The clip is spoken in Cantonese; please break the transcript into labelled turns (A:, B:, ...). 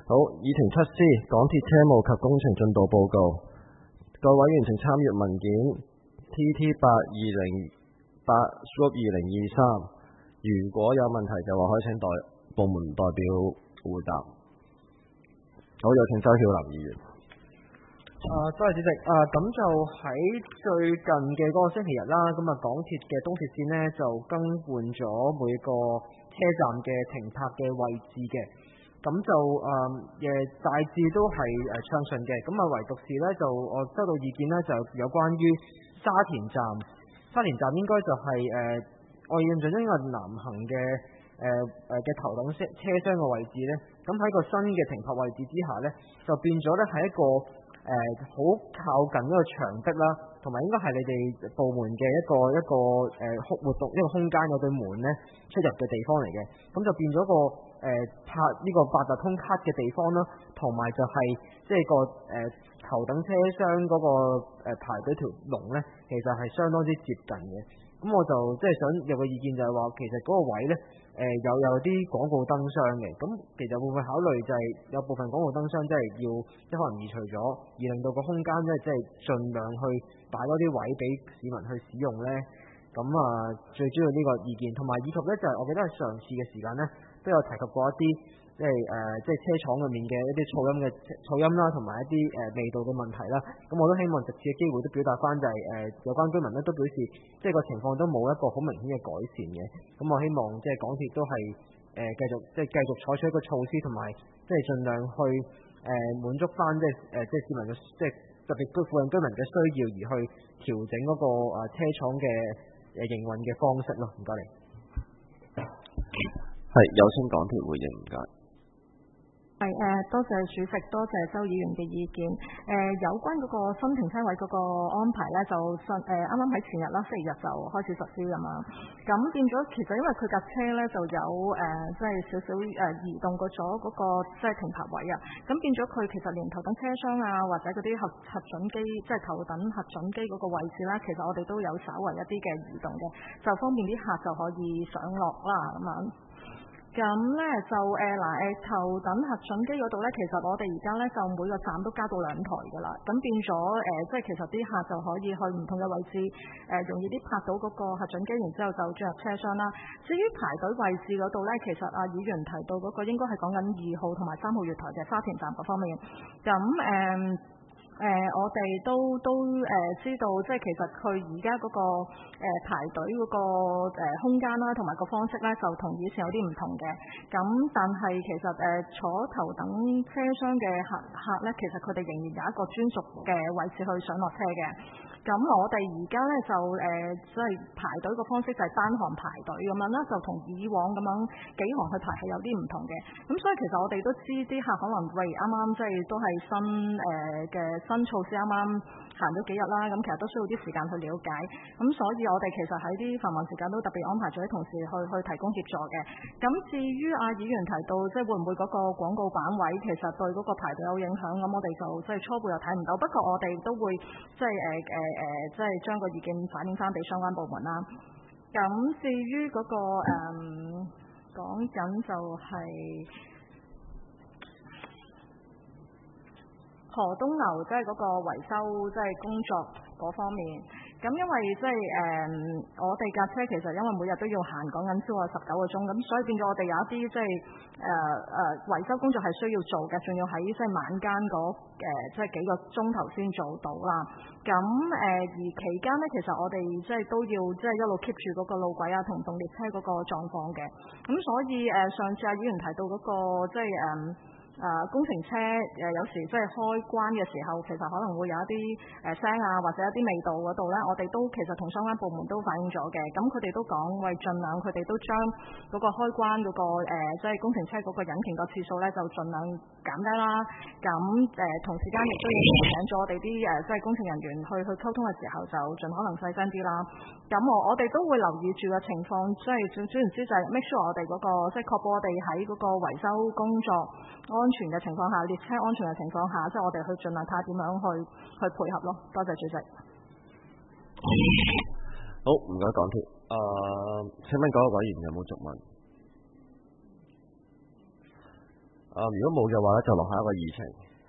A: 好，議程7C，港鐵車務及工程進度報告。各委員請參閱文件 TT820/2023。如果有問題嘅話，可以請部門代表回答。好，有請周曉林議員。
B: 多謝主席。咁就喺最近嘅嗰個星期日啦，咁港鐵嘅東鐵線呢，就更換咗每個車站嘅停泊嘅位置嘅，咁就大致都係暢順嘅。咁唯獨是呢，就我收到意見呢，就有關於沙田站應該就係我印象中應該係南行嘅頭等車廂嘅位置呢。咁喺個新嘅停泊位置之下呢，就變咗呢係一個好靠近一個牆壁啦，同埋應該係你哋部門嘅一個活動一個空間，有對門呢出入嘅地方嚟嘅。咁就變咗個拍呢個八達通卡嘅地方啦，同埋就係即係個頭等車廂嗰個排隊條龍呢，其實係相當之接近嘅。咁我就即係想有個意見，就係話其實嗰個位呢，有啲廣告燈箱嘅。咁其實會唔會考慮就係有部分廣告燈箱即係要即係可能移除咗，而令到個空間呢，即係盡量去擺多啲位俾市民去使用呢？咁最主要呢個意見，同埋以及呢，就係我記得係上次嘅時間呢，都有提及過一啲即係車廠入面嘅一啲噪音啦，同埋一啲味道嘅問題啦。咁我都希望藉此嘅機會都表達翻，就係有關居民呢都表示，即係個情況都冇一個好明顯嘅改善嘅。咁我希望即係港鐵都係繼續採取一個措施，同埋即係盡量去滿足翻即係市民嘅即係特別附近居民嘅需要，而去調整嗰個車廠嘅營運嘅方式咯。唔該你。
A: 係，有請港鐵回應。唔該。
C: 多謝主席，多謝周議員嘅意見。有關嗰個新停車位嗰個安排呢，就啱啱喺前日啦，星期日就開始實施㗎嘛。咁變咗，其實因為佢架車呢就有即係少少移動咗嗰個即係停泊位啊。咁變咗佢其實連頭等車廂啊，或者嗰啲核准機，即係頭等核准機嗰個位置呢，其實我哋都有稍為一啲嘅移動嘅，就方便啲客就可以上落啦咁樣。咁呢就頭等核准機嗰度呢，其實我哋而家呢就每個站都加到2台㗎啦。咁變咗即係其實啲客就可以去唔同嘅位置容易啲拍到嗰個核准機，然之後就進入車廂啦。至於排隊位置嗰度呢，其實議員提到嗰個應該係講緊2號同埋3號月台嘅沙田站嗰方面。咁我哋都知道，即係其實佢而家嗰個排隊嗰個空間啦，同埋個方式咧，就同以前有啲唔同嘅。咁但係其實坐頭等車廂嘅客咧，其實佢哋仍然有一個專屬嘅位置去上落車嘅。咁我哋而家咧就即係排隊個方式就係單行排隊咁樣啦，就同以往咁樣幾行去排係有啲唔同嘅。咁所以其實我哋都知啲客可能喂啱啱即係都係新措施啱啱行咗幾日啦，咁其實都需要啲時間去了解。咁所以我哋其實喺啲繁忙時間都特別安排咗啲同事去提供協助嘅。咁至於議員提到即係會唔會嗰個廣告版位其實對嗰個排隊有影響，咁我哋就即係初步又睇唔到。不過我哋都會即係即係將個意見反映翻俾相關部門啦。咁至於嗰個講緊就係何東樓即係嗰個維修即係工作嗰方面。咁因為即係我哋架車其實因為每日都要行講緊超過19個鐘，咁所以變咗我哋有一啲即係維修工作係需要做嘅，仲要喺即係晚間即係幾個鐘頭先做到啦。咁而期間呢，其實我哋即係都要即係一路 keep 住嗰個路軌啊同動列車嗰個狀況嘅。咁所以上次議員提到嗰個即係工程車有時即係開關嘅時候，其實可能會有一啲聲啊，或者一啲味道嗰度呢，我哋都其實同相關部門都反映咗嘅。咁佢哋都講為盡量佢哋都將嗰個開關嗰個即係工程車嗰個引擎個次數呢，就盡量減低啦。咁同時間亦都要提醒咗我哋啲即係工程人員去溝通嘅時候，就盡可能細聲啲啦。咁我哋都會留意住個情況，即係總言之就係 make sure 我哋嗰個即係確保我哋喺嗰個維修工作安全嘅情況下，列車安全嘅情況下，即係我哋去盡量睇下點樣去配合咯。多謝主席。
A: 好，唔該港鐵。請問嗰個委員有冇續問？ 如果冇嘅話咧，就落下一個議程。